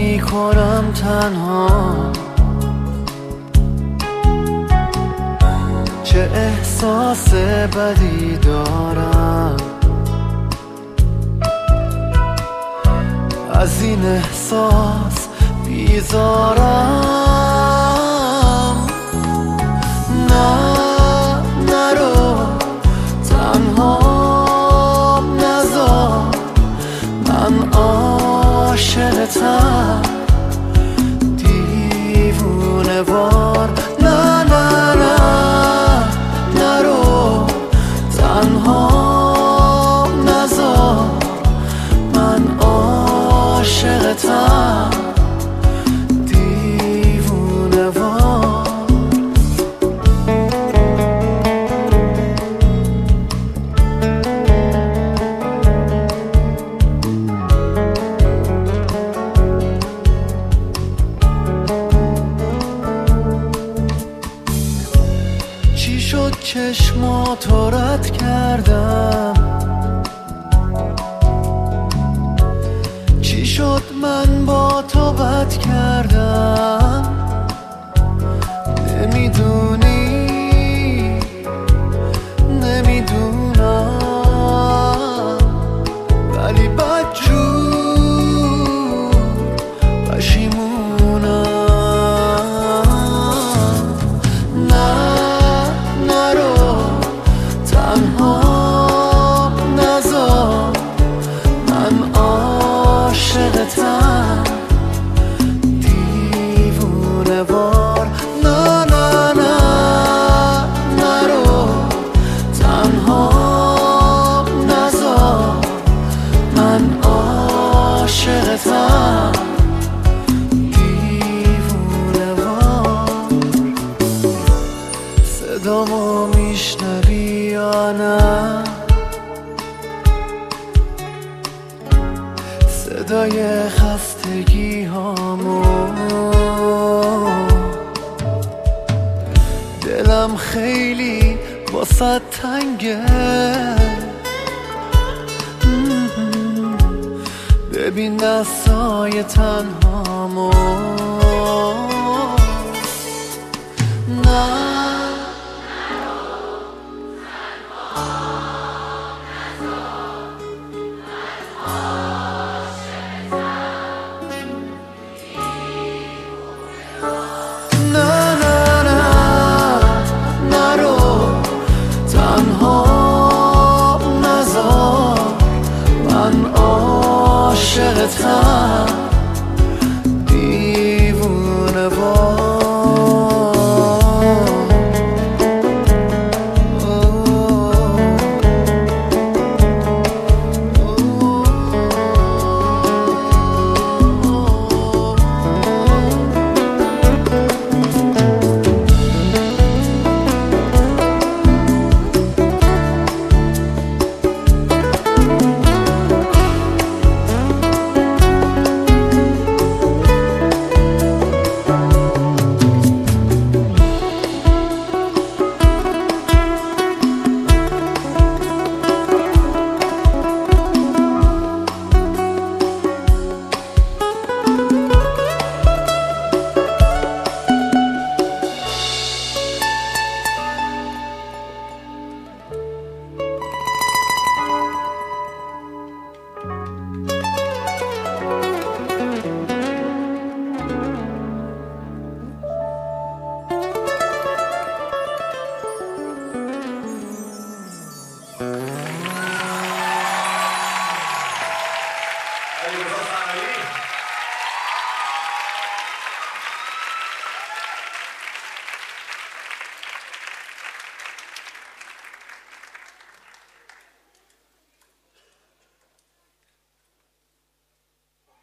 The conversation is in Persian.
میکنم تنها، چه احساس بدی دارم. از این احساس بیزارم. نه نرو تنها نذار، من عاشقتم دیوونه وار. نه نه نه نرو تنها نذار، من عاشقتم دیوونه وار. چی شد چشماتو رد کردم؟ چی شد من با تو بد کردم؟ نمیدونی نمیدونم، ولی بدجور پشیمونم. نه نرو تنها نذار، من عاشقتم دیوونه وار. نه نه نه نرو تنها نذار، من عاشقتم دیوونه وار. صدامو میشنوی یا نه؟ صدای خستگی هامو، دلم خیلی واسه تنگه. ببین دستای تنهامو. نه عاشقتم